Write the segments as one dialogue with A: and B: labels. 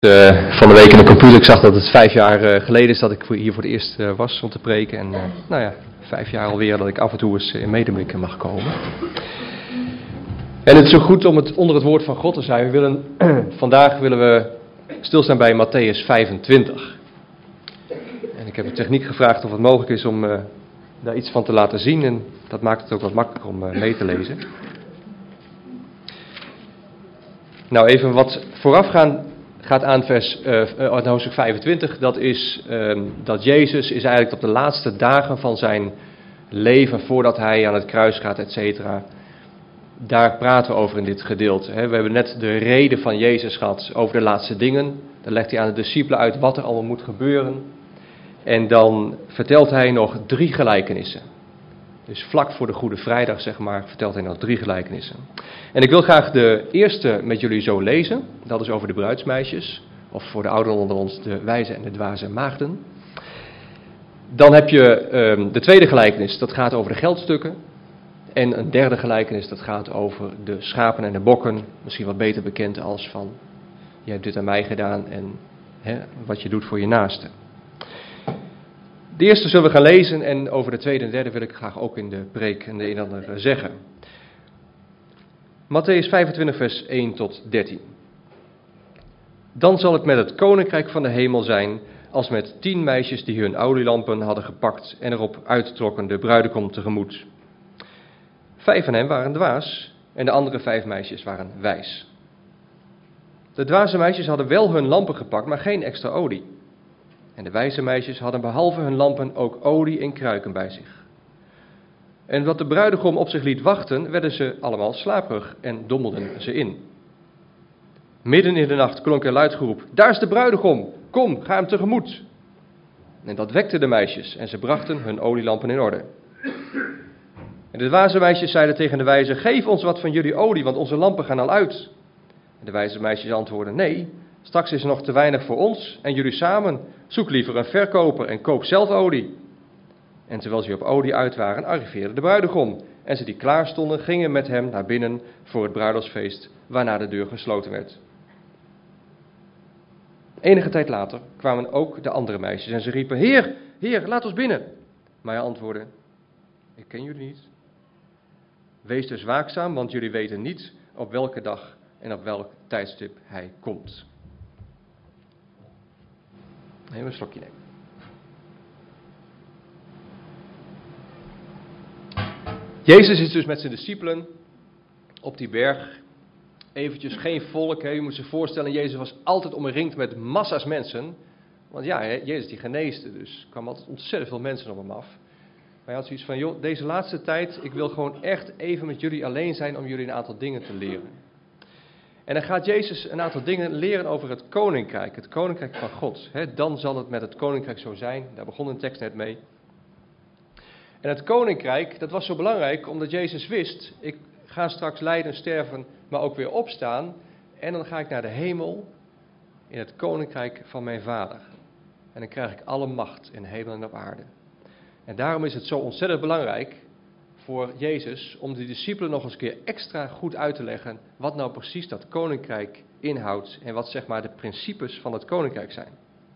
A: Van de week in de computer, ik zag dat het 5 jaar geleden is dat ik hier voor het eerst was om te preken. En 5 jaar alweer dat ik af en toe eens in Medemblik mag komen. En het is zo goed om onder het woord van God te zijn. Vandaag willen we stilstaan bij Mattheüs 25. En ik heb de techniek gevraagd of het mogelijk is om daar iets van te laten zien. En dat maakt het ook wat makkelijker om mee te lezen. Nou, even wat voorafgaan. Gaat aan hoofdstuk 25, dat is dat Jezus is eigenlijk op de laatste dagen van zijn leven, voordat hij aan het kruis gaat, et cetera. Daar praten we over in dit gedeelte. We hebben net de reden van Jezus gehad over de laatste dingen. Dan legt hij aan de discipelen uit wat er allemaal moet gebeuren. En dan vertelt hij nog 3 gelijkenissen. Dus vlak voor de Goede Vrijdag, zeg maar, vertelt hij nog 3 gelijkenissen. En ik wil graag de eerste met jullie zo lezen. Dat is over de bruidsmeisjes. Of voor de ouderen onder ons, de wijze en de dwaze maagden. Dan heb je de tweede gelijkenis, dat gaat over de geldstukken. En een derde gelijkenis, dat gaat over de schapen en de bokken. Misschien wat beter bekend als van, je hebt dit aan mij gedaan en wat je doet voor je naaste. De eerste zullen we gaan lezen en over de tweede en derde wil ik graag ook in de preek en de een en ander zeggen. Mattheüs 25 vers 1 tot 13. Dan zal het met het koninkrijk van de hemel zijn als met 10 meisjes die hun olielampen hadden gepakt en erop uittrokken de bruidegom tegemoet. 5 van hen waren dwaas en de andere 5 meisjes waren wijs. De dwaze meisjes hadden wel hun lampen gepakt, maar geen extra olie. En de wijze meisjes hadden behalve hun lampen ook olie in kruiken bij zich. En wat de bruidegom op zich liet wachten, werden ze allemaal slaperig en dommelden ze in. Midden in de nacht klonk er luid geroep: daar is de bruidegom, kom, ga hem tegemoet. En dat wekte de meisjes en ze brachten hun olielampen in orde. En de dwaze meisjes zeiden tegen de wijze: geef ons wat van jullie olie, want onze lampen gaan al uit. En de wijze meisjes antwoordden: nee, straks is er nog te weinig voor ons en jullie samen. Zoek liever een verkoper en koop zelf olie. En terwijl ze op olie uit waren, arriveerde de bruidegom. En ze die klaar stonden, gingen met hem naar binnen voor het bruiloftsfeest, waarna de deur gesloten werd. Enige tijd later kwamen ook de andere meisjes en ze riepen: Heer, Heer, laat ons binnen. Maar hij antwoordde: ik ken jullie niet. Wees dus waakzaam, want jullie weten niet op welke dag en op welk tijdstip hij komt. Even een slokje nemen. Jezus is dus met zijn discipelen op die berg. Eventjes geen volk. Je moet zich voorstellen, Jezus was altijd omringd met massa's mensen. Want ja, Jezus die geneesde, dus er kwamen altijd ontzettend veel mensen op hem af. Maar hij had zoiets van, joh, deze laatste tijd, ik wil gewoon echt even met jullie alleen zijn om jullie een aantal dingen te leren. En dan gaat Jezus een aantal dingen leren over het koninkrijk van God. Dan zal het met het koninkrijk zo zijn, daar begon een tekst net mee. En het koninkrijk, dat was zo belangrijk omdat Jezus wist, ik ga straks lijden, sterven, maar ook weer opstaan. En dan ga ik naar de hemel in het koninkrijk van mijn vader. En dan krijg ik alle macht in hemel en op aarde. En daarom is het zo ontzettend belangrijk voor Jezus om de discipelen nog eens een keer extra goed uit te leggen wat nou precies dat koninkrijk inhoudt en wat zeg maar de principes van het koninkrijk zijn.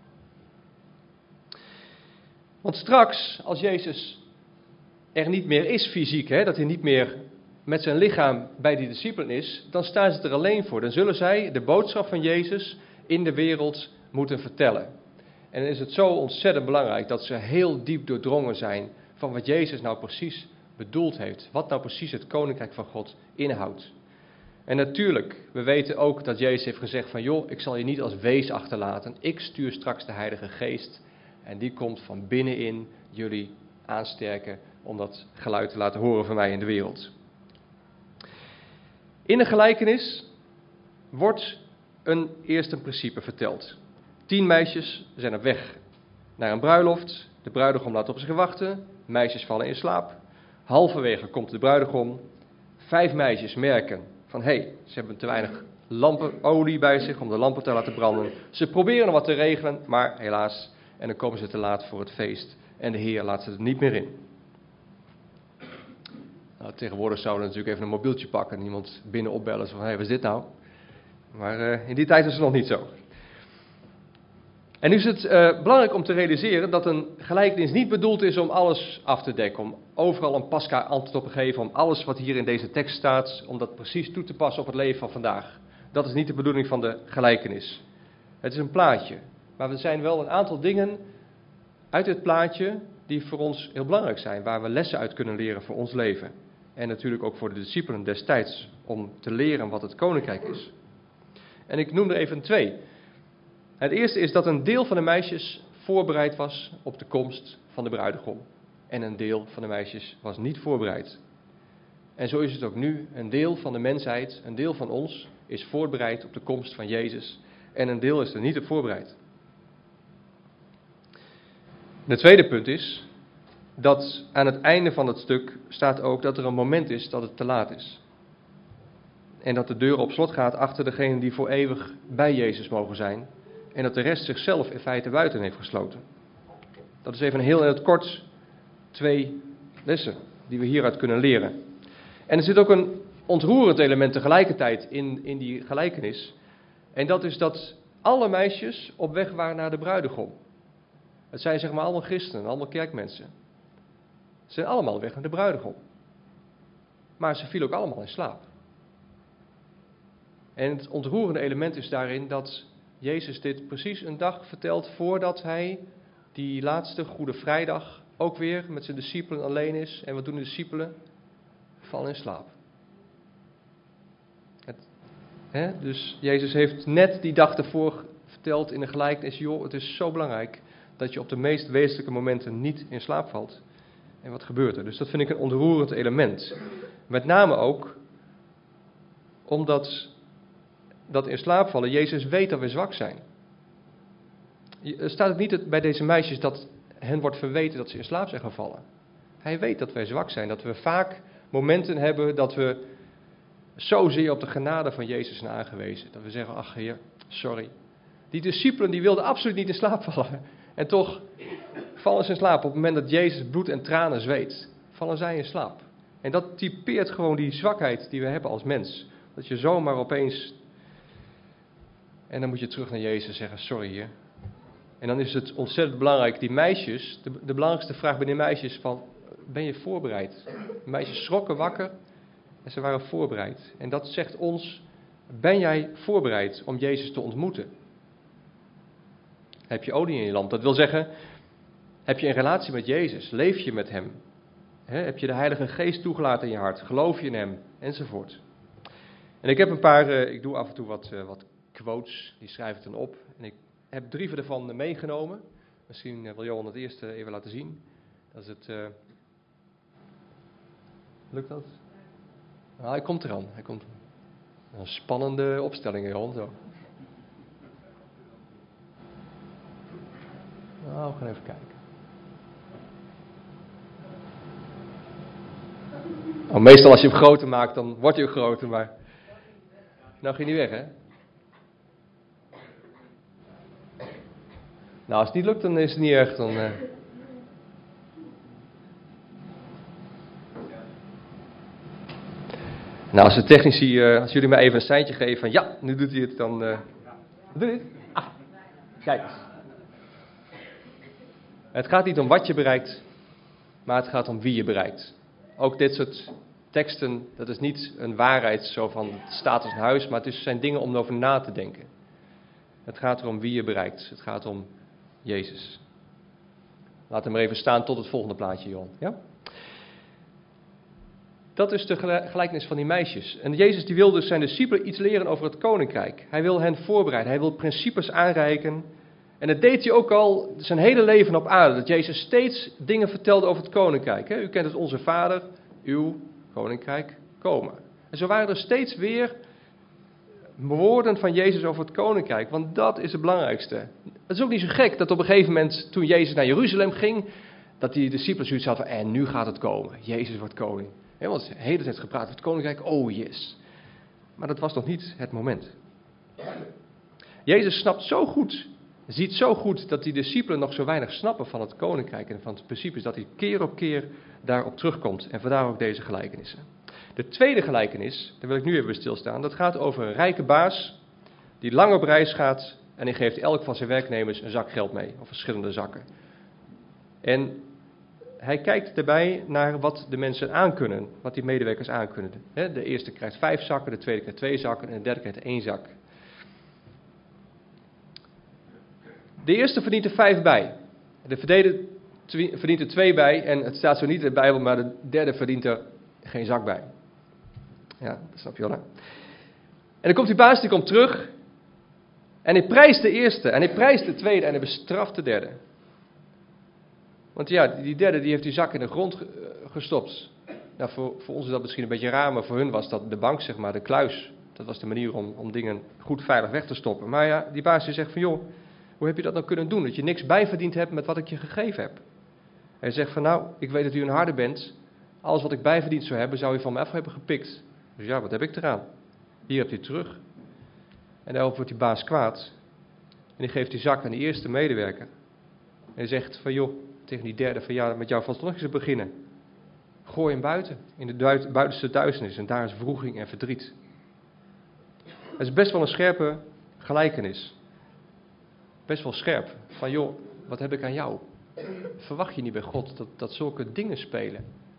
A: Want straks, als Jezus er niet meer is fysiek, dat hij niet meer met zijn lichaam bij die discipelen is, dan staan ze er alleen voor. Dan zullen zij de boodschap van Jezus in de wereld moeten vertellen. En dan is het zo ontzettend belangrijk dat ze heel diep doordrongen zijn van wat Jezus nou precies bedoeld heeft. Wat nou precies het koninkrijk van God inhoudt. En natuurlijk, we weten ook dat Jezus heeft gezegd van joh, ik zal je niet als wees achterlaten. Ik stuur straks de Heilige Geest en die komt van binnenin jullie aansterken om dat geluid te laten horen van mij in de wereld. In de gelijkenis wordt eerst een principe verteld. 10 meisjes zijn op weg naar een bruiloft. De bruidegom laat op zich wachten. Meisjes vallen in slaap. Halverwege komt de bruidegom. 5 meisjes merken van ze hebben te weinig olie bij zich om de lampen te laten branden. Ze proberen wat te regelen, maar helaas. En dan komen ze te laat voor het feest. En de Heer laat ze er niet meer in. Nou, tegenwoordig zouden we natuurlijk even een mobieltje pakken en iemand binnen opbellen. Van, wat is dit nou? Maar in die tijd is het nog niet zo. En nu is het belangrijk om te realiseren dat een gelijkenis niet bedoeld is om alles af te dekken. Om overal een pasca antwoord op te geven, om alles wat hier in deze tekst staat, om dat precies toe te passen op het leven van vandaag. Dat is niet de bedoeling van de gelijkenis. Het is een plaatje. Maar er zijn wel een aantal dingen uit dit plaatje die voor ons heel belangrijk zijn. Waar we lessen uit kunnen leren voor ons leven. En natuurlijk ook voor de discipelen destijds om te leren wat het koninkrijk is. En ik noem er even 2. Het eerste is dat een deel van de meisjes voorbereid was op de komst van de bruidegom. En een deel van de meisjes was niet voorbereid. En zo is het ook nu. Een deel van de mensheid, een deel van ons, is voorbereid op de komst van Jezus. En een deel is er niet op voorbereid. Het tweede punt is dat aan het einde van het stuk staat ook dat er een moment is dat het te laat is. En dat de deur op slot gaat achter degenen die voor eeuwig bij Jezus mogen zijn. En dat de rest zichzelf in feite buiten heeft gesloten. Dat is even heel in het kort 2 lessen die we hieruit kunnen leren. En er zit ook een ontroerend element tegelijkertijd in die gelijkenis. En dat is dat alle meisjes op weg waren naar de bruidegom. Het zijn zeg maar allemaal christenen, allemaal kerkmensen. Ze zijn allemaal op weg naar de bruidegom. Maar ze vielen ook allemaal in slaap. En het ontroerende element is daarin dat Jezus dit precies een dag vertelt voordat hij die laatste Goede Vrijdag ook weer met zijn discipelen alleen is. En wat doen de discipelen? Vallen in slaap. Dus Jezus heeft net die dag ervoor verteld in de gelijkenis, joh, het is zo belangrijk dat je op de meest wezenlijke momenten niet in slaap valt. En wat gebeurt er? Dus dat vind ik een ontroerend element. Met name ook omdat dat in slaap vallen, Jezus weet dat we zwak zijn. Er staat ook niet bij deze meisjes dat hen wordt verweten dat ze in slaap zijn gevallen. Hij weet dat wij zwak zijn, dat we vaak momenten hebben dat we zozeer op de genade van Jezus zijn aangewezen. Dat we zeggen, ach Heer, sorry. Die discipelen die wilden absoluut niet in slaap vallen. En toch vallen ze in slaap. Op het moment dat Jezus bloed en tranen zweet, vallen zij in slaap. En dat typeert gewoon die zwakheid die we hebben als mens. Dat je zomaar opeens... En dan moet je terug naar Jezus en zeggen, sorry Heer. En dan is het ontzettend belangrijk, die meisjes, de belangrijkste vraag bij die meisjes van, ben je voorbereid? De meisjes schrokken wakker en ze waren voorbereid. En dat zegt ons, ben jij voorbereid om Jezus te ontmoeten? Heb je olie in je lamp? Dat wil zeggen, heb je een relatie met Jezus? Leef je met hem? Heb je de Heilige Geest toegelaten in je hart? Geloof je in hem? Enzovoort. En ik heb een paar, ik doe af en toe wat quotes, die schrijf ik dan op. En ik heb 3 ervan meegenomen. Misschien wil Johan het eerst even laten zien. Dat is het... Lukt dat? Nou, hij komt eraan. Een spannende opstelling, Johan. Zo. Nou, we gaan even kijken. Nou, meestal als je hem groter maakt, dan wordt hij ook groter, maar... Nou ging hij weg, hè? Nou, als het niet lukt, dan is het niet erg. Dan, Nou, als de technici, als jullie mij even een seintje geven van ja, nu doet hij het, dan... Doe je het? Ah, kijk eens. Het gaat niet om wat je bereikt, maar het gaat om wie je bereikt. Ook dit soort teksten, dat is niet een waarheid zo van het staat als een huis, maar het zijn dingen om over na te denken. Het gaat erom wie je bereikt. Het gaat om Jezus. Laat hem maar even staan tot het volgende plaatje, Johan. Ja? Dat is de gelijkenis van die meisjes. En Jezus die wil dus zijn discipelen iets leren over het koninkrijk. Hij wil hen voorbereiden. Hij wil principes aanreiken. En dat deed hij ook al zijn hele leven op aarde. Dat Jezus steeds dingen vertelde over het koninkrijk. U kent het, onze Vader, uw koninkrijk komen. En zo waren er steeds weer woorden van Jezus over het koninkrijk. Want dat is het belangrijkste. Het is ook niet zo gek dat op een gegeven moment, toen Jezus naar Jeruzalem ging, dat die discipelen zoiets hadden van, en nu gaat het komen. Jezus wordt koning. Want de hele tijd gepraat over het koninkrijk, oh yes. Maar dat was nog niet het moment. Jezus snapt zo goed, ziet zo goed dat die discipelen nog zo weinig snappen van het koninkrijk en van het principe, dat hij keer op keer daarop terugkomt. En vandaar ook deze gelijkenissen. De tweede gelijkenis, daar wil ik nu even bij stilstaan, dat gaat over een rijke baas die lang op reis gaat En hij geeft elk van zijn werknemers een zak geld mee, of verschillende zakken. En hij kijkt daarbij naar wat de mensen aankunnen, wat die medewerkers aankunnen. De eerste krijgt 5 zakken, de tweede krijgt 2 zakken en de derde krijgt 1 zak. De eerste verdient er 5 bij. De tweede verdient er 2 bij en het staat zo niet in de Bijbel, maar de derde verdient er geen zak bij. Ja, dat snap je wel, hè? En dan komt die baas, die komt terug en hij prijst de eerste en hij prijst de tweede en hij bestraft de derde. Want ja, die derde die heeft die zak in de grond gestopt. Nou, voor ons is dat misschien een beetje raar, maar voor hun was dat de bank, zeg maar, de kluis. Dat was de manier om dingen goed veilig weg te stoppen. Maar ja, die baas die zegt van, joh, hoe heb je dat nou kunnen doen? Dat je niks bijverdiend hebt met wat ik je gegeven heb. Hij zegt van, nou, ik weet dat u een harde bent. Alles wat ik bijverdiend zou hebben, zou u van me af hebben gepikt. Dus ja, wat heb ik eraan? Hier hebt u het terug. En daarover wordt die baas kwaad. En die geeft die zak aan die eerste medewerker. En hij zegt van, joh, tegen die derde van, ja, met jou valt het nog eens te beginnen. Gooi hem buiten, in de buitenste duisternis. En daar is wroeging en verdriet. Het is best wel een scherpe gelijkenis. Best wel scherp. Van, joh, wat heb ik aan jou? Verwacht je niet bij God dat zulke dingen spelen?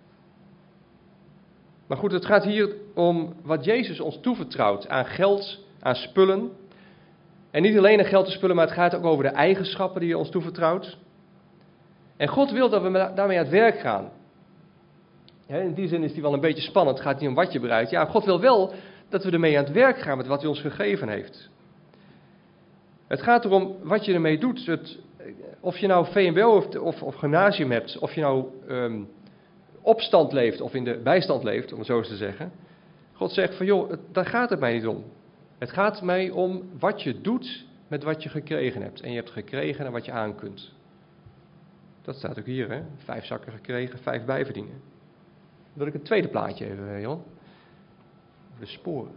A: Maar goed, het gaat hier om wat Jezus ons toevertrouwt aan geld, aan spullen. En niet alleen aan geld en spullen, maar het gaat ook over de eigenschappen die hij ons toevertrouwt. En God wil dat we daarmee aan het werk gaan. In die zin is die wel een beetje spannend. Het gaat niet om wat je bereikt. Ja, God wil wel dat we ermee aan het werk gaan met wat hij ons gegeven heeft. Het gaat erom wat je ermee doet. Of je nou VMBO of gymnasium hebt, of je nou opstand leeft of in de bijstand leeft, om het zo eens te zeggen. God zegt van, joh, daar gaat het mij niet om. Het gaat mij om wat je doet met wat je gekregen hebt. En je hebt gekregen en wat je aan kunt. Dat staat ook hier, hè. 5 zakken gekregen, 5 bijverdienen. Dan wil ik een tweede plaatje even, Jan. De sporen.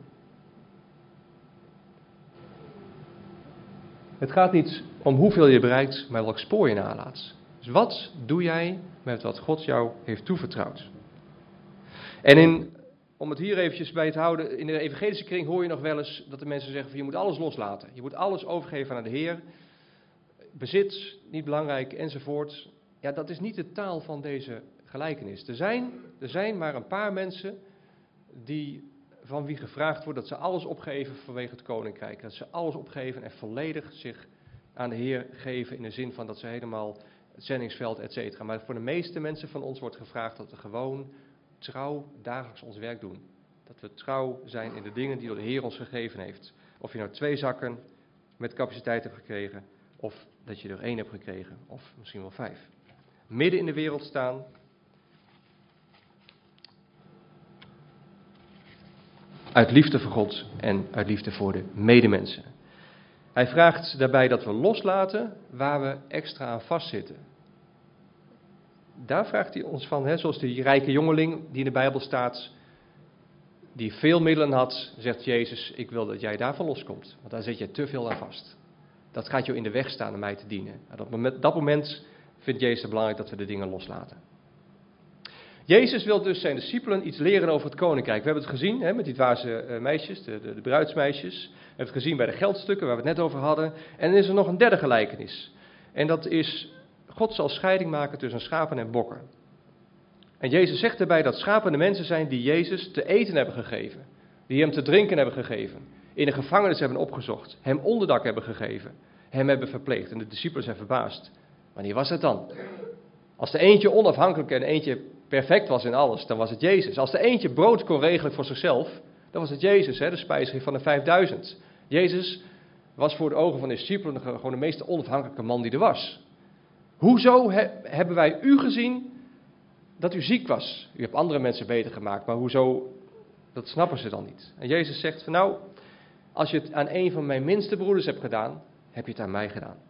A: Het gaat niet om hoeveel je bereikt, maar welk spoor je nalaat. Dus wat doe jij met wat God jou heeft toevertrouwd? En om het hier eventjes bij te houden, in de evangelische kring hoor je nog wel eens dat de mensen zeggen van, je moet alles loslaten. Je moet alles overgeven aan de Heer. Bezit, niet belangrijk, enzovoort. Ja, dat is niet de taal van deze gelijkenis. Er zijn maar een paar mensen van wie gevraagd wordt dat ze alles opgeven vanwege het koninkrijk. Dat ze alles opgeven en volledig zich aan de Heer geven in de zin van dat ze helemaal het zendingsveld, et cetera. Maar voor de meeste mensen van ons wordt gevraagd dat we gewoon trouw dagelijks ons werk doen. Dat we trouw zijn in de dingen die door de Heer ons gegeven heeft. Of je nou 2 zakken met capaciteit hebt gekregen, of dat je er 1 hebt gekregen, of misschien wel 5. Midden in de wereld staan. Uit liefde voor God en uit liefde voor de medemensen. Hij vraagt daarbij dat we loslaten waar we extra aan vastzitten. Daar vraagt hij ons van, zoals die rijke jongeling die in de Bijbel staat, die veel middelen had, zegt Jezus, ik wil dat jij daarvan loskomt, want daar zit je te veel aan vast. Dat gaat jou in de weg staan om mij te dienen. Op dat moment vindt Jezus het belangrijk dat we de dingen loslaten. Jezus wil dus zijn discipelen iets leren over het koninkrijk. We hebben het gezien met die dwaze meisjes, de bruidsmeisjes. We hebben het gezien bij de geldstukken waar we het net over hadden. En dan is er nog een derde gelijkenis. En dat is, God zal scheiding maken tussen schapen en bokken. En Jezus zegt daarbij dat schapen de mensen zijn die Jezus te eten hebben gegeven. Die hem te drinken hebben gegeven. In de gevangenis hebben opgezocht. Hem onderdak hebben gegeven. Hem hebben verpleegd. En de discipelen zijn verbaasd. Wanneer was het dan? Als de eentje onafhankelijk en eentje perfect was in alles, dan was het Jezus. Als de eentje brood kon regelen voor zichzelf, dan was het Jezus, de spijsgever van de 5000. Jezus was voor de ogen van de discipelen gewoon de meest onafhankelijke man die er was. Hoezo hebben wij u gezien dat u ziek was? U hebt andere mensen beter gemaakt, maar hoezo? Dat snappen ze dan niet. En Jezus zegt van, nou, als je het aan een van mijn minste broeders hebt gedaan, heb je het aan mij gedaan.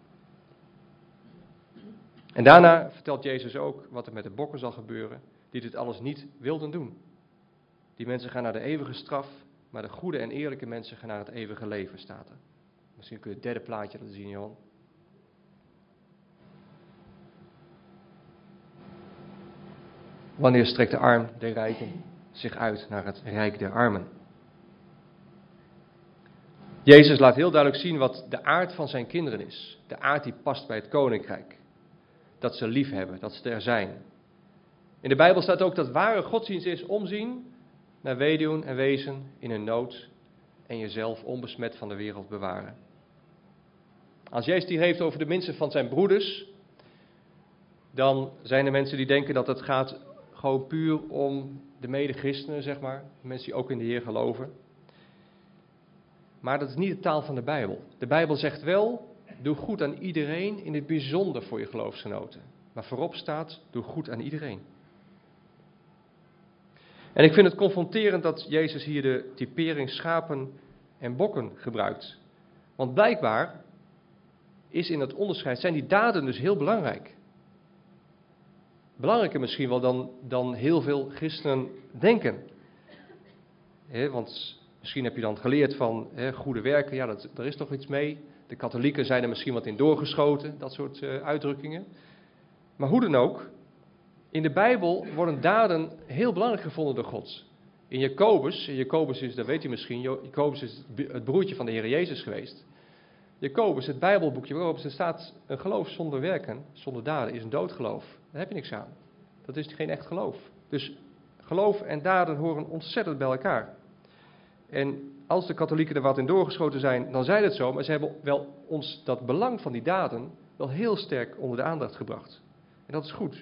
A: En daarna vertelt Jezus ook wat er met de bokken zal gebeuren, die dit alles niet wilden doen. Die mensen gaan naar de eeuwige straf, maar de goede en eerlijke mensen gaan naar het eeuwige leven, staat er. Misschien kun je het derde plaatje laten zien, Johan. Wanneer strekt de arm der rijken zich uit naar het rijk der armen? Jezus laat heel duidelijk zien wat de aard van zijn kinderen is. De aard die past bij het koninkrijk. Dat ze lief hebben, dat ze er zijn. In de Bijbel staat ook dat ware godsdienst is omzien naar weduwen en wezen in hun nood en jezelf onbesmet van de wereld bewaren. Als Jezus die heeft over de minste van zijn broeders, dan zijn er mensen die denken dat het gaat gewoon puur om de mede-christenen, zeg maar. Mensen die ook in de Heer geloven. Maar dat is niet de taal van de Bijbel. De Bijbel zegt wel, doe goed aan iedereen, in het bijzonder voor je geloofsgenoten. Maar voorop staat, doe goed aan iedereen. En ik vind het confronterend dat Jezus hier de typering schapen en bokken gebruikt. Want blijkbaar is in het onderscheid, zijn die daden dus heel belangrijk. Belangrijker misschien wel dan heel veel christenen denken. Want misschien heb je dan geleerd van goede werken, ja, daar is toch iets mee. De katholieken zijn er misschien wat in doorgeschoten, dat soort uitdrukkingen. Maar hoe dan ook, in de Bijbel worden daden heel belangrijk gevonden door God. In Jacobus is, dat weet u misschien, Jacobus is het broertje van de Heer Jezus geweest. Jacobus, het Bijbelboekje waarop er staat, een geloof zonder werken, zonder daden, is een doodgeloof. Daar heb je niks aan. Dat is geen echt geloof. Dus geloof en daden horen ontzettend bij elkaar. En als de katholieken er wat in doorgeschoten zijn, dan zijn het zo, maar ze hebben wel ons dat belang van die daden wel heel sterk onder de aandacht gebracht. En dat is goed.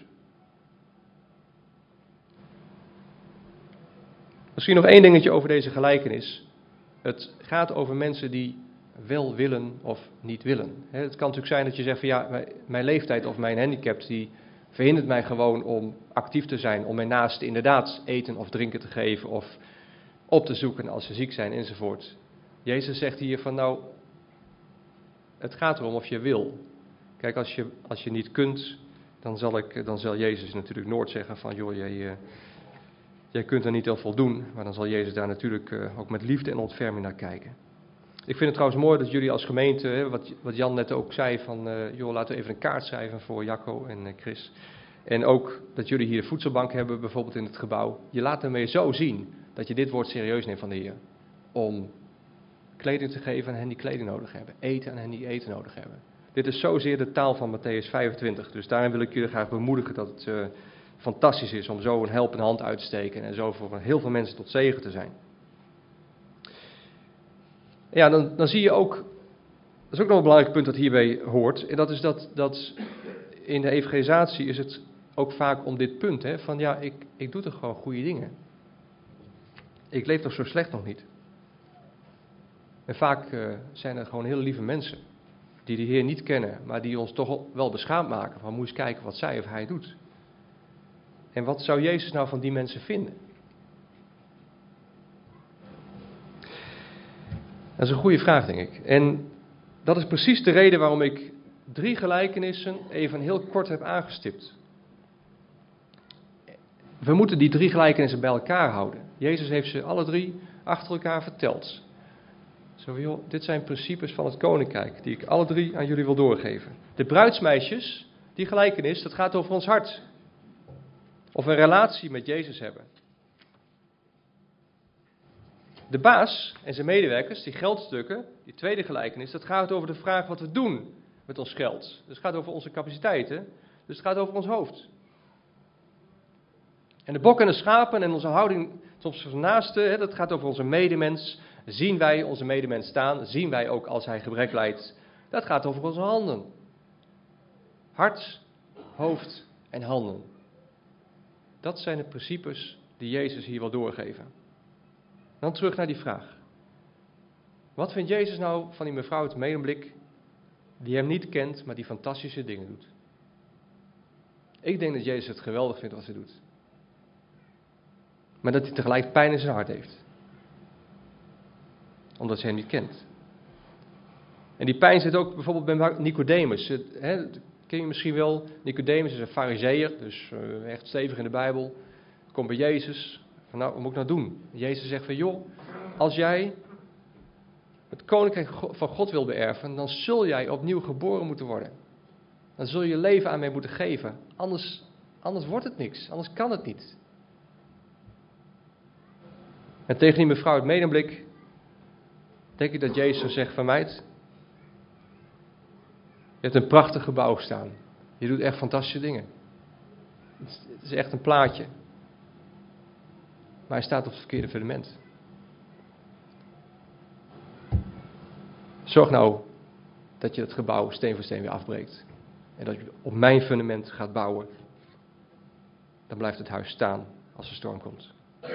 A: Misschien nog één dingetje over deze gelijkenis. Het gaat over mensen die wel willen of niet willen. Het kan natuurlijk zijn dat je zegt van ja, mijn leeftijd of mijn handicap die verhindert mij gewoon om actief te zijn, om mijn naasten inderdaad eten of drinken te geven of op te zoeken als ze ziek zijn enzovoort. Jezus zegt hier van nou, het gaat erom of je wil. Kijk, als je niet kunt, dan zal Jezus natuurlijk nooit zeggen van joh, jij kunt er niet aan voldoen, maar dan zal Jezus daar natuurlijk ook met liefde en ontferming naar kijken. Ik vind het trouwens mooi dat jullie als gemeente, wat Jan net ook zei, van joh, laten we even een kaart schrijven voor Jacco en Chris. En ook dat jullie hier een voedselbank hebben, bijvoorbeeld in het gebouw. Je laat ermee zo zien dat je dit woord serieus neemt van de Heer. Om kleding te geven aan hen die kleding nodig hebben. Eten aan hen die eten nodig hebben. Dit is zozeer de taal van Mattheüs 25. Dus daarin wil ik jullie graag bemoedigen dat het fantastisch is om zo een helpende hand uit te steken. En zo voor heel veel mensen tot zegen te zijn. Ja, dan zie je ook, dat is ook nog een belangrijk punt dat hierbij hoort. En dat is dat in de evangelisatie is het ook vaak om dit punt. Van ja, ik doe toch gewoon goede dingen. Ik leef toch zo slecht nog niet. En vaak zijn er gewoon hele lieve mensen die de Heer niet kennen, maar die ons toch wel beschaamd maken. Van moet eens kijken wat zij of hij doet. En wat zou Jezus nou van die mensen vinden? Dat is een goede vraag, denk ik. En dat is precies de reden waarom ik 3 gelijkenissen even heel kort heb aangestipt. We moeten die 3 gelijkenissen bij elkaar houden. Jezus heeft ze alle 3 achter elkaar verteld. Zo, joh, dit zijn principes van het koninkrijk die ik alle 3 aan jullie wil doorgeven. De bruidsmeisjes, die gelijkenis, dat gaat over ons hart. Of we een relatie met Jezus hebben. De baas en zijn medewerkers, die geldstukken, die tweede gelijkenis, dat gaat over de vraag wat we doen met ons geld. Dus het gaat over onze capaciteiten, dus het gaat over ons hoofd. En de bok en de schapen en onze houding tot onze naaste, dat gaat over onze medemens. Zien wij onze medemens staan, zien wij ook als hij gebrek lijdt. Dat gaat over onze handen. Hart, hoofd en handen. Dat zijn de principes die Jezus hier wil doorgeven. Dan terug naar die vraag. Wat vindt Jezus nou van die mevrouw uit Medemblik die hem niet kent, maar die fantastische dingen doet? Ik denk dat Jezus het geweldig vindt wat ze doet. Maar dat hij tegelijk pijn in zijn hart heeft. Omdat ze hem niet kent. En die pijn zit ook bijvoorbeeld bij Nicodemus. Ken je misschien wel, Nicodemus is een farizeeër, dus echt stevig in de Bijbel. Komt bij Jezus, van nou, wat moet ik nou doen? Jezus zegt van joh, als jij het koninkrijk van God wil beërven, dan zul jij opnieuw geboren moeten worden. Dan zul je je leven aan mij moeten geven. Anders wordt het niks, anders kan het niet. En tegen die mevrouw uit Medemblik Denk je dat Jezus zou zeggen van meid, je hebt een prachtig gebouw staan. Je doet echt fantastische dingen. Het is echt een plaatje. Maar hij staat op het verkeerde fundament. Zorg nou dat je het gebouw steen voor steen weer afbreekt. En dat je op mijn fundament gaat bouwen. Dan blijft het huis staan als er storm komt.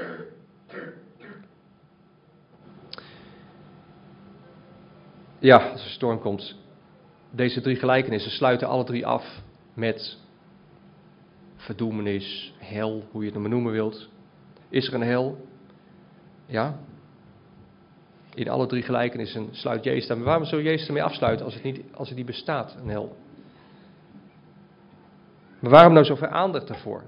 A: Ja, als er storm komt. Deze 3 gelijkenissen sluiten alle 3 af met verdoemenis, hel, hoe je het maar noemen wilt. Is er een hel? Ja. In alle 3 gelijkenissen sluit Jezus daar. Maar waarom zou Jezus ermee afsluiten als het niet bestaat, een hel? Maar waarom nou zoveel aandacht daarvoor?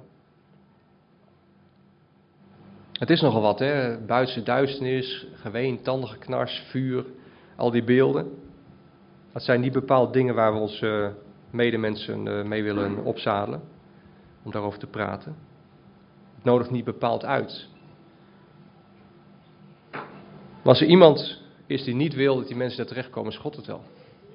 A: Het is nogal wat, hè? Buitenste duisternis, geween, tandengeknars, vuur, al die beelden. Dat zijn niet bepaald dingen waar we onze medemensen mee willen opzadelen, om daarover te praten. Het nodigt niet bepaald uit. Maar als er iemand is die niet wil dat die mensen daar terechtkomen, is God het wel.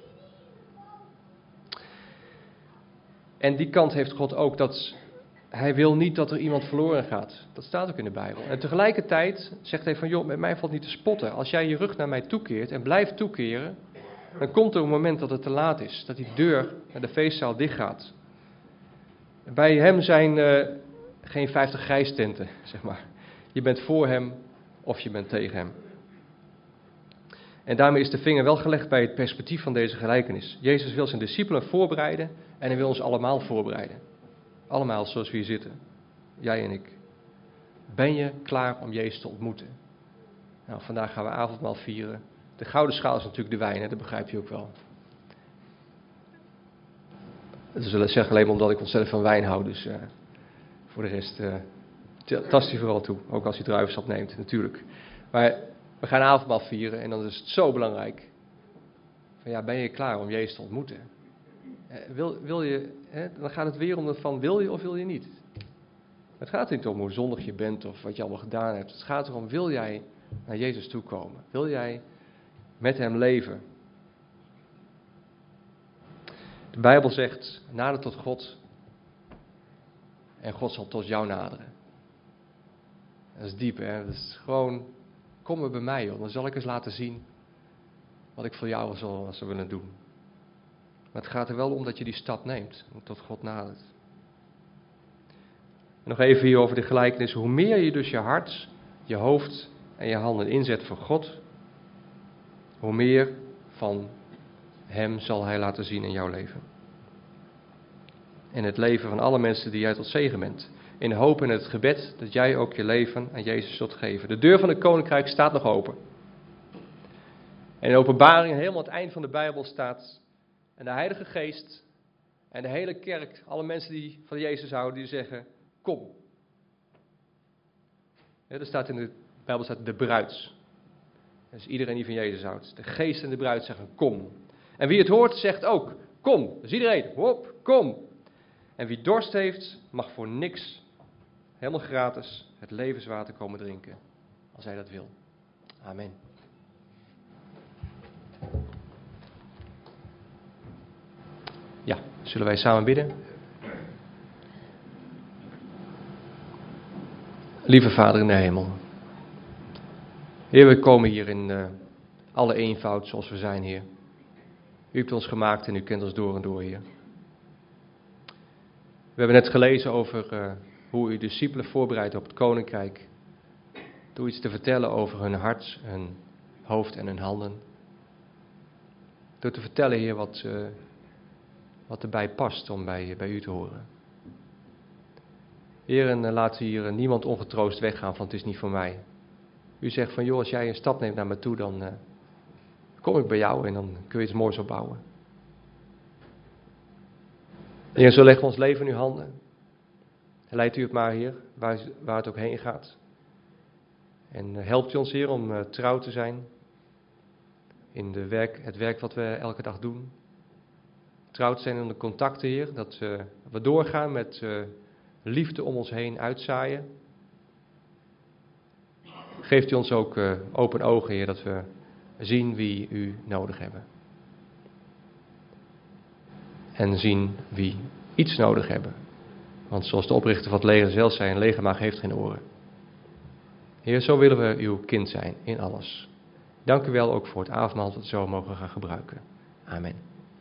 A: En die kant heeft God ook, dat hij wil niet dat er iemand verloren gaat. Dat staat ook in de Bijbel. En tegelijkertijd zegt hij van, joh, met mij valt niet te spotten. Als jij je rug naar mij toekeert en blijft toekeren, dan komt er een moment dat het te laat is. Dat die deur naar de feestzaal dichtgaat. Bij hem zijn geen 50 grijstenten, zeg maar. Je bent voor hem of je bent tegen hem. En daarmee is de vinger wel gelegd bij het perspectief van deze gelijkenis. Jezus wil zijn discipelen voorbereiden en hij wil ons allemaal voorbereiden. Allemaal zoals we hier zitten. Jij en ik. Ben je klaar om Jezus te ontmoeten? Nou, vandaag gaan we avondmaal vieren. De gouden schaal is natuurlijk de wijn, hè? Dat begrijp je ook wel. Dat zullen zeggen alleen maar omdat ik ontzettend van wijn hou. Dus voor de rest tast hij vooral toe. Ook als hij druivensap neemt, natuurlijk. Maar we gaan avondmaal vieren en dan is het zo belangrijk. Van ja, ben je klaar om Jezus te ontmoeten? Wil je, dan gaat het weer om dat van wil je of wil je niet. Het gaat niet om hoe zondig je bent of wat je allemaal gedaan hebt. Het gaat erom, wil jij naar Jezus toe komen? Wil jij met hem leven? De Bijbel zegt, nader tot God en God zal tot jou naderen. Dat is diep, hè? Dat is gewoon, kom maar bij mij, joh. Dan zal ik eens laten zien wat ik voor jou zal willen doen. Maar het gaat er wel om dat je die stap neemt, tot God nadert. En nog even hier over de gelijkenis. Hoe meer je dus je hart, je hoofd en je handen inzet voor God, hoe meer van hem zal hij laten zien in jouw leven. En het leven van alle mensen die jij tot zegen bent. In de hoop en het gebed dat jij ook je leven aan Jezus zult geven. De deur van het koninkrijk staat nog open. En in Openbaring, helemaal aan het eind van de Bijbel staat, en de Heilige Geest en de hele kerk, alle mensen die van Jezus houden, die zeggen, kom. Ja, er staat in de Bijbel staat de bruid. Dat is iedereen die van Jezus houdt. De Geest en de bruid zeggen, kom. En wie het hoort, zegt ook, kom. Dus iedereen, hop, kom. En wie dorst heeft, mag voor niks, helemaal gratis, het levenswater komen drinken. Als hij dat wil. Amen. Ja, zullen wij samen bidden? Lieve Vader in de hemel. Heer, we komen hier in alle eenvoud zoals we zijn, Heer. U hebt ons gemaakt en u kent ons door en door, Heer. We hebben net gelezen over hoe u discipelen voorbereidt op het koninkrijk. Door iets te vertellen over hun hart, hun hoofd en hun handen. Door te vertellen, Heer, wat erbij past om bij u te horen. Heer, en laat hier niemand ongetroost weggaan van het is niet voor mij. U zegt van, joh, als jij een stap neemt naar me toe, dan kom ik bij jou en dan kun je iets moois opbouwen. Heer, zo leggen we ons leven in uw handen. Leidt u het maar, Heer, waar het ook heen gaat. En helpt u ons, Heer, om trouw te zijn in het werk wat we elke dag doen. Trouw te zijn in de contacten, Heer, dat we doorgaan met liefde om ons heen uitzaaien. Geeft u ons ook open ogen, Heer, dat we zien wie u nodig hebben. En zien wie iets nodig hebben. Want zoals de oprichter van het leger zelf zei, een legermaag heeft geen oren. Heer, zo willen we uw kind zijn in alles. Dank u wel ook voor het avondmaal dat we het zo mogen gaan gebruiken. Amen.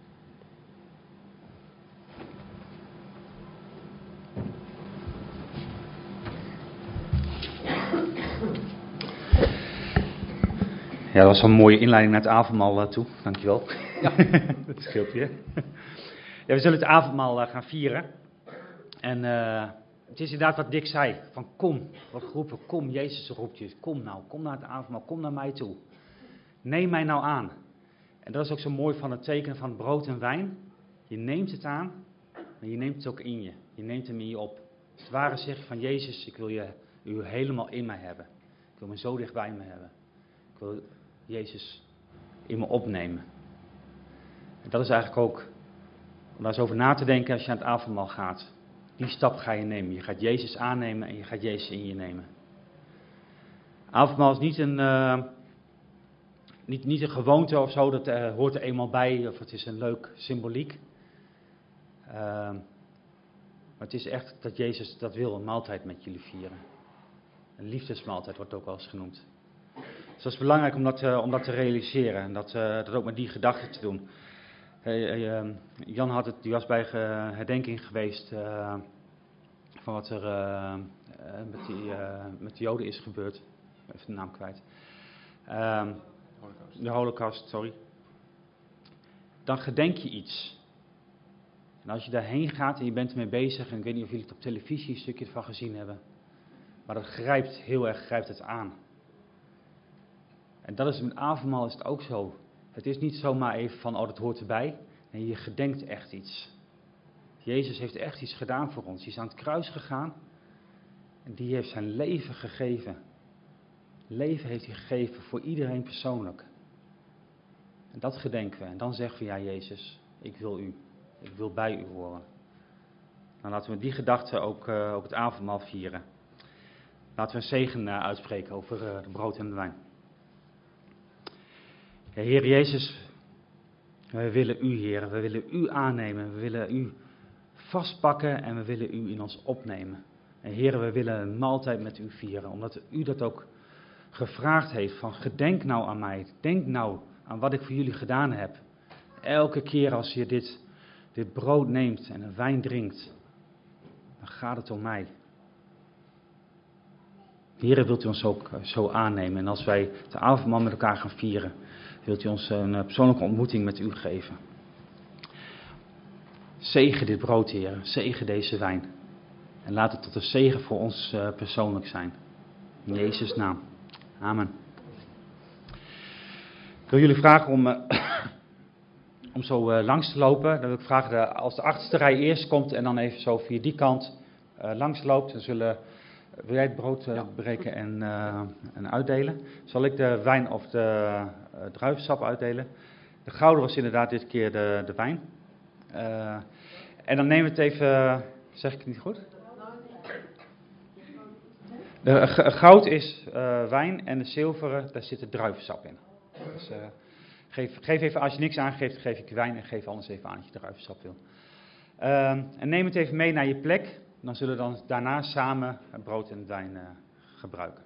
B: Ja, dat was een mooie inleiding naar het avondmaal toe. Dankjewel.
A: Ja.
B: Dat scheelt weer. Ja, we zullen het avondmaal gaan vieren. En het is inderdaad wat Dick zei. Van kom, wat geroepen. Kom, Jezus roept je. Kom nou, kom naar het avondmaal. Kom naar mij toe. Neem mij nou aan. En dat is ook zo mooi van het tekenen van brood en wijn. Je neemt het aan, maar je neemt het ook in je. Je neemt hem in je op. Als het ware zeg je van Jezus, ik wil u helemaal in mij hebben. Ik wil me zo dicht bij me hebben. Ik wil Jezus in me opnemen. En dat is eigenlijk ook, om daar eens over na te denken als je aan het avondmaal gaat. Die stap ga je nemen. Je gaat Jezus aannemen en je gaat Jezus in je nemen. Avondmaal is niet een gewoonte of zo, dat hoort er eenmaal bij, of het is een leuk symboliek. Maar het is echt dat Jezus dat wil, een maaltijd met jullie vieren. Een liefdesmaaltijd wordt ook wel eens genoemd. Dus dat is belangrijk om dat te realiseren en dat ook met die gedachte te doen. Jan die was bij herdenking geweest van wat er met de Joden is gebeurd. Even de naam kwijt. De Holocaust, sorry. Dan gedenk je iets. En als je daarheen gaat en je bent ermee bezig, en ik weet niet of jullie het op televisie een stukje ervan gezien hebben, maar dat grijpt het aan. En dat is met avondmaal is het ook zo. Het is niet zomaar even van, dat hoort erbij. Nee, je gedenkt echt iets. Jezus heeft echt iets gedaan voor ons. Die is aan het kruis gegaan. En die heeft zijn leven gegeven. Leven heeft hij gegeven voor iedereen persoonlijk. En dat gedenken we. En dan zeggen we, ja Jezus, ik wil u. Ik wil bij u horen. Dan laten we met die gedachte ook het avondmaal vieren. Laten we een zegen uitspreken over de brood en de wijn. Ja, Heer Jezus, we willen u, Heer, we willen u aannemen, we willen u vastpakken en we willen u in ons opnemen. En Heer, we willen een maaltijd met u vieren, omdat u dat ook gevraagd heeft van gedenk nou aan mij, denk nou aan wat ik voor jullie gedaan heb. Elke keer als je dit brood neemt en een wijn drinkt, dan gaat het om mij. Heer, wilt u ons ook zo aannemen en als wij de avondmaal met elkaar gaan vieren, wilt u ons een persoonlijke ontmoeting met u geven. Zegen dit brood, Heer. Zegen deze wijn. En laat het tot een zegen voor ons persoonlijk zijn. In Jezus' naam. Amen. Ik wil jullie vragen om zo langs te lopen. Dan wil ik vragen als de achterste rij eerst komt en dan even zo via die kant langs loopt. Dan wil jij het brood breken en uitdelen? Zal ik de wijn of de druivensap uitdelen? De gouden was inderdaad dit keer de wijn. En dan nemen we het even, zeg ik het niet goed? De goud is wijn en de zilveren, daar zit de druivensap in. Dus geef even, als je niks aangeeft, geef ik wijn en geef anders even aan dat je druivensap wil. En neem het even mee naar je plek. Dan zullen we dan daarna samen het brood en de wijn gebruiken.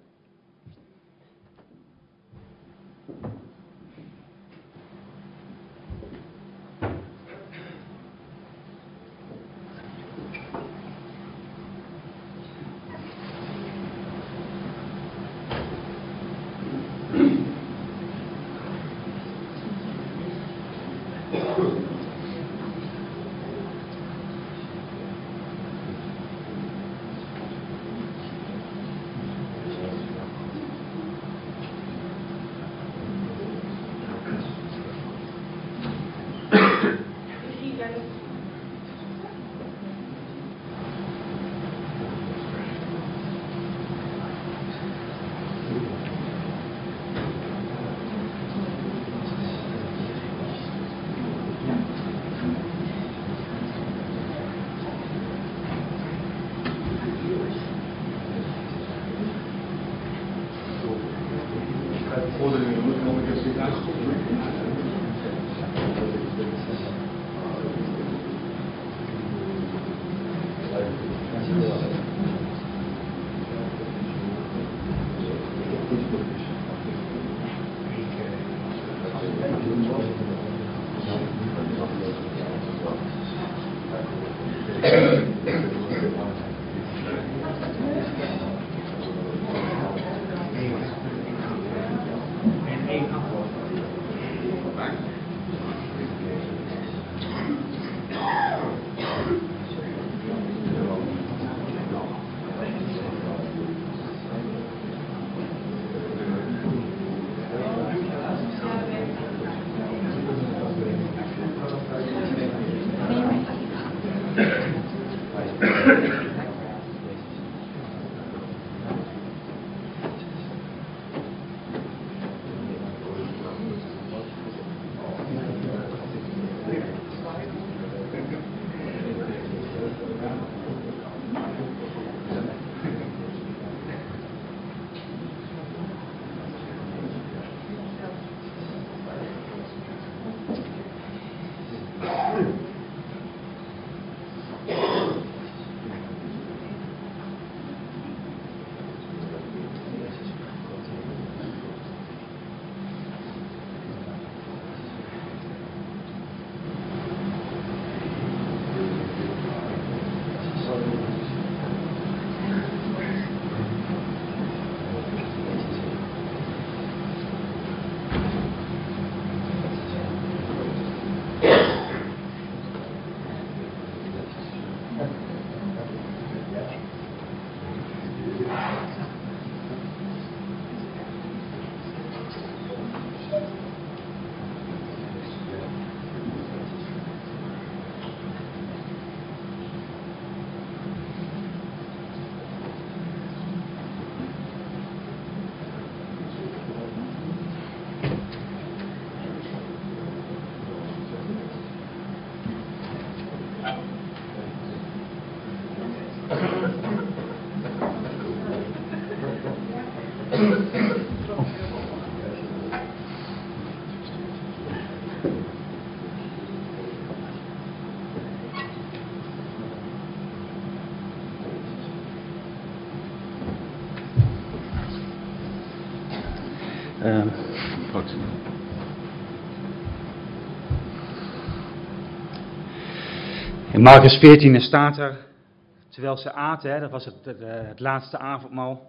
B: In Marcus 14 staat er, terwijl ze aten, dat was het laatste avondmaal,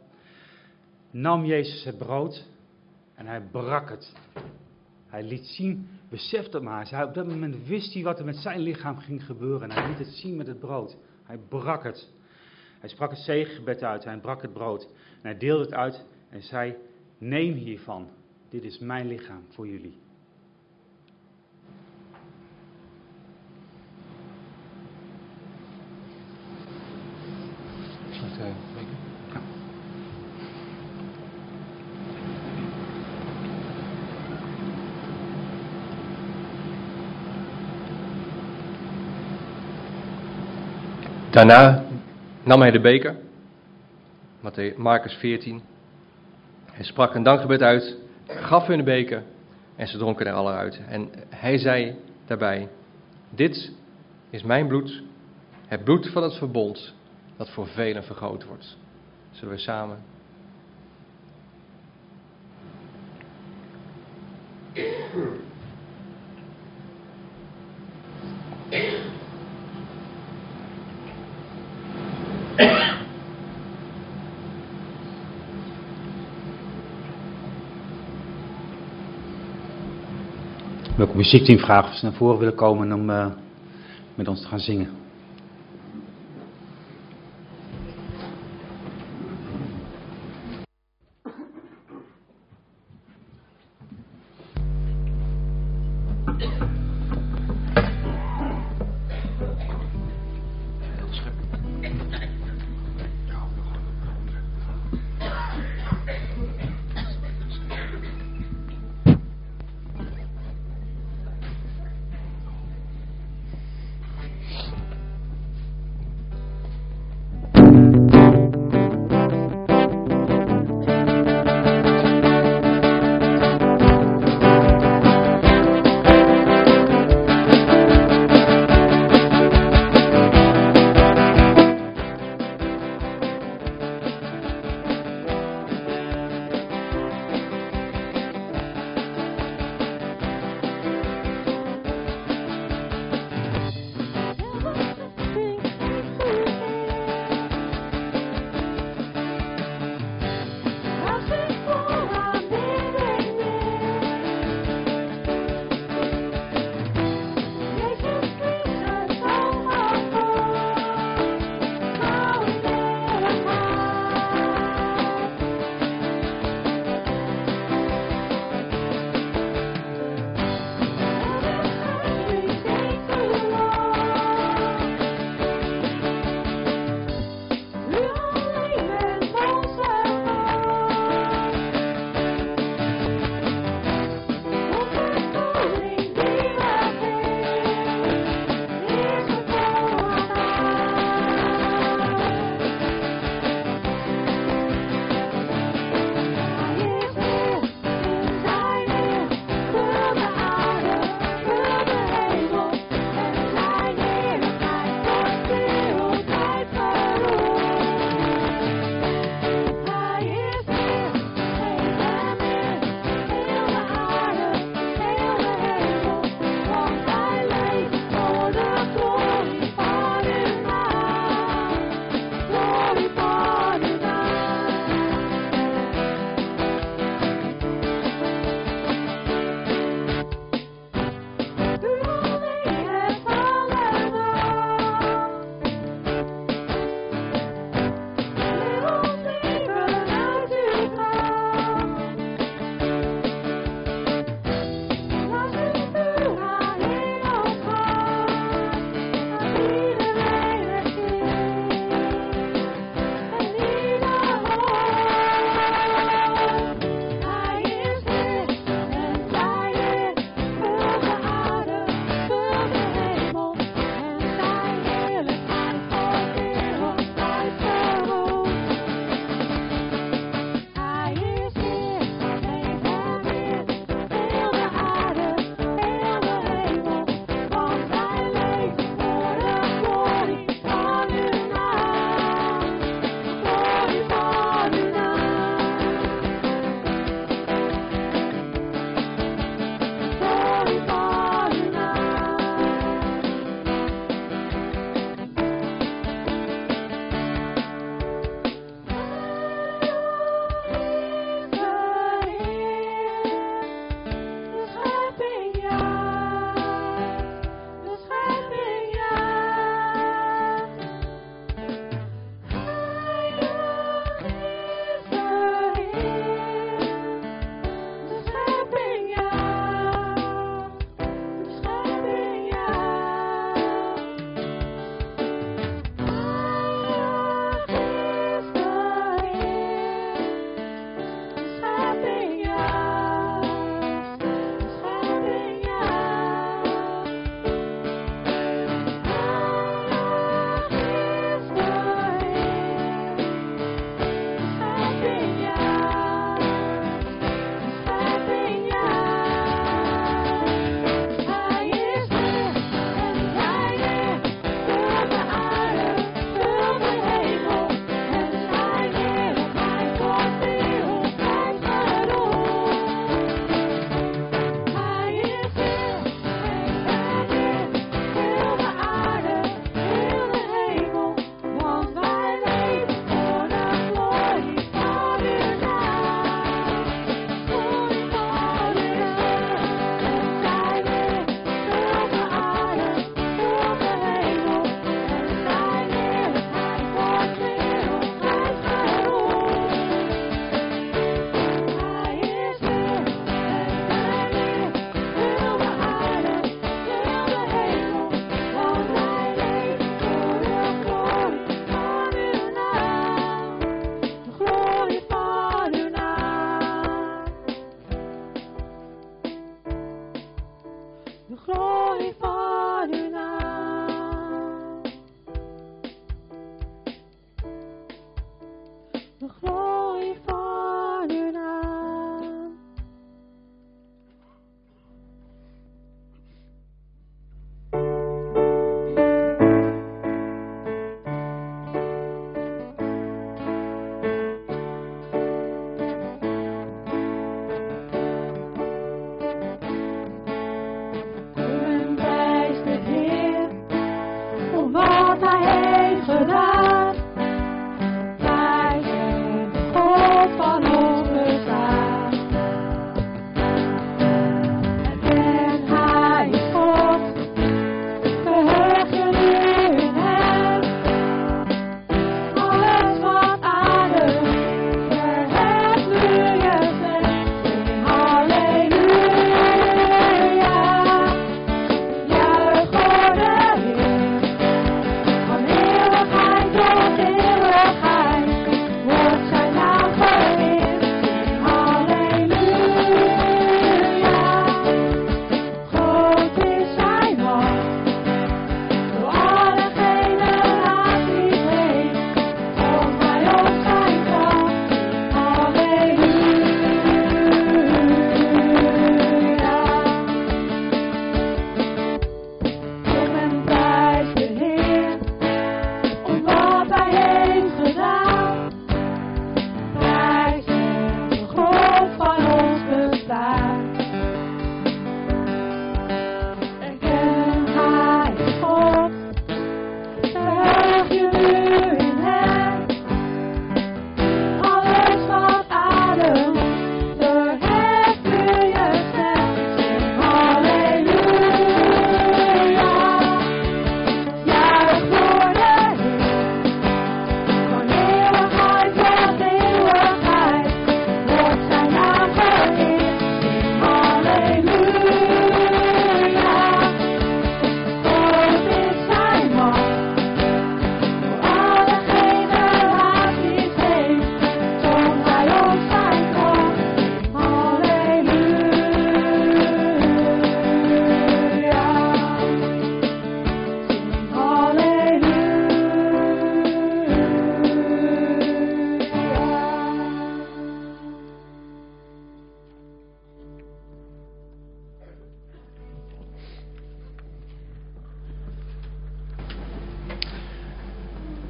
B: nam Jezus het brood en hij brak het. Hij liet zien, besef dat maar. Op dat moment wist hij wat er met zijn lichaam ging gebeuren. En hij liet het zien met het brood. Hij brak het. Hij sprak het zegengebed uit. Hij brak het brood. En hij deelde het uit en zei, neem hiervan. Dit is mijn lichaam voor jullie.
A: Daarna nam hij de beker, Marcus 14. Hij sprak een dankgebed uit, gaf hun de beker en ze dronken er alle uit. En hij zei daarbij, dit is mijn bloed, het bloed van het verbond dat voor velen vergoten wordt. Zullen we samen...
B: Welke muziekteam vragen of ze naar voren willen komen om met ons te gaan zingen.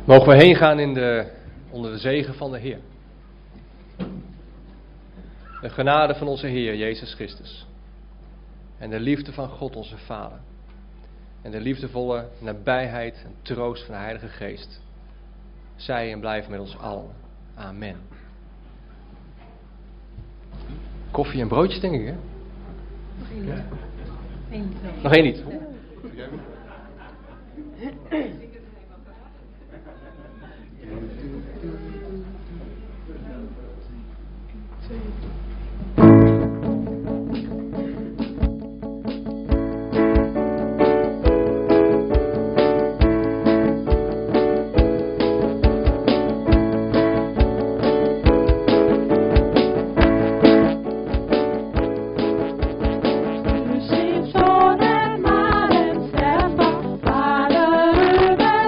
A: Mogen we heen gaan onder de zegen van de Heer. De genade van onze Heer Jezus Christus. En de liefde van God onze Vader. En de liefdevolle nabijheid en troost van de Heilige Geest. Zij en blijven met ons allen. Amen. Koffie en broodjes denk ik, hè?
C: Nog één lied.
A: Nog één lied.
D: Vader,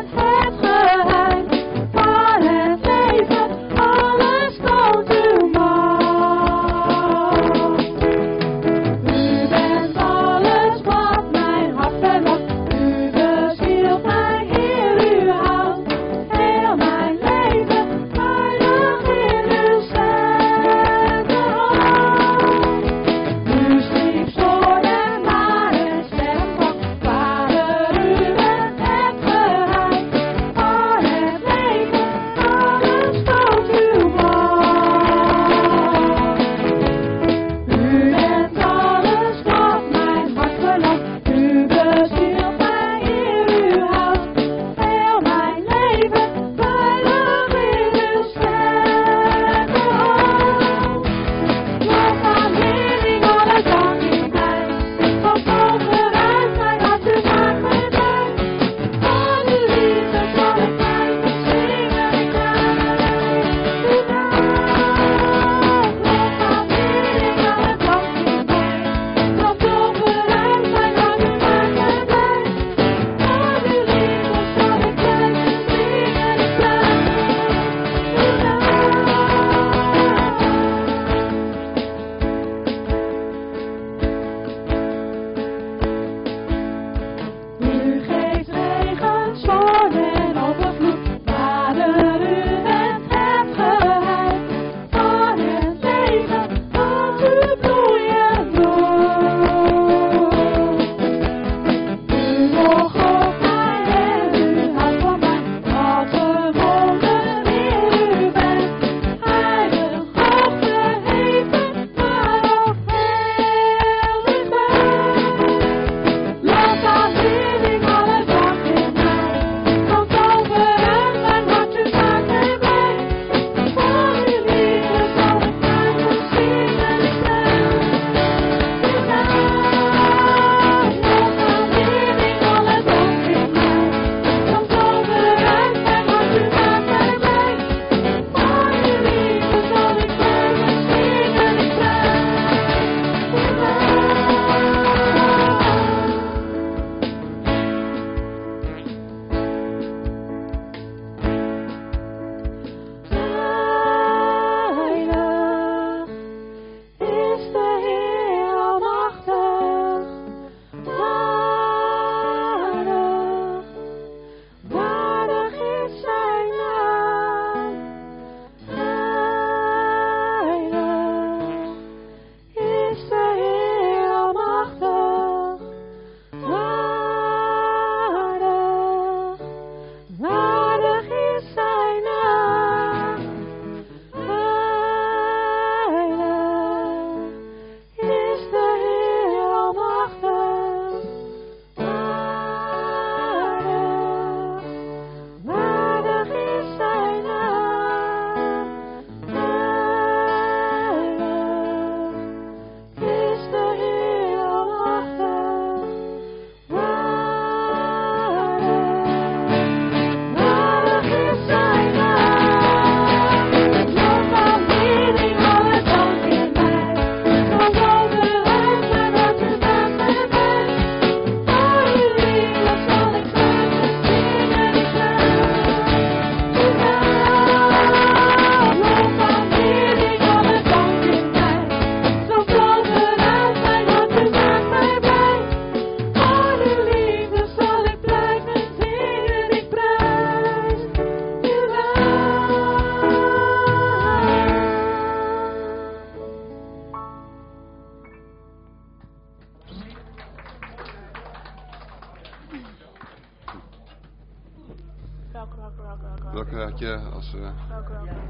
D: Welke had je als...
C: Welke wel?